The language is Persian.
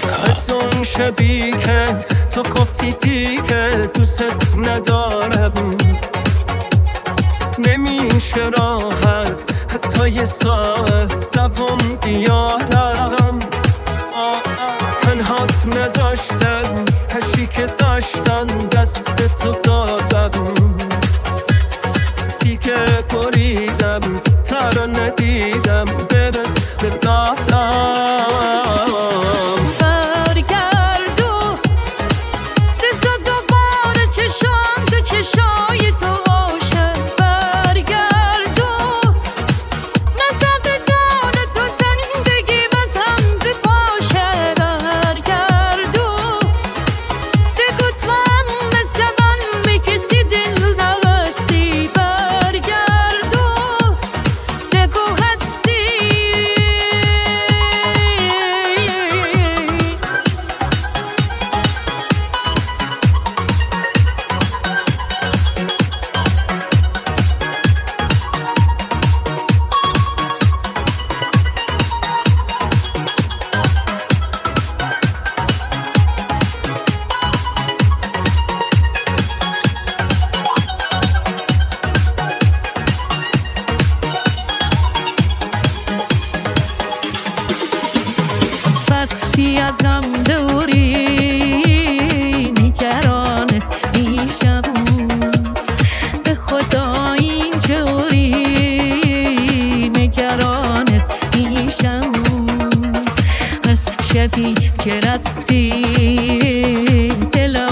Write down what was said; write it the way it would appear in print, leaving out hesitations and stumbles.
از اون شبی که تو گفتی دیگه دوست ندارم، نمیشه راحت حتی یه ساعت دوام بیارم. تنهات نذاشتن هشی که داشتن دست تو دادم، دیگه بریدم تا رو ندیدم برس بدادم. برگردو دست دوباره چشام تو چشای تو عاشق، برگردو نزد دار تو زندگی بس هم تو باشه، برگردو بگو تو هم مثل من به کسی دل نبستی، برگردو بگو هستی. وقتی ازم دوری نگرانت میشم، به خدا اینجوری نگرانت میشم. از شبی که رفتی دلم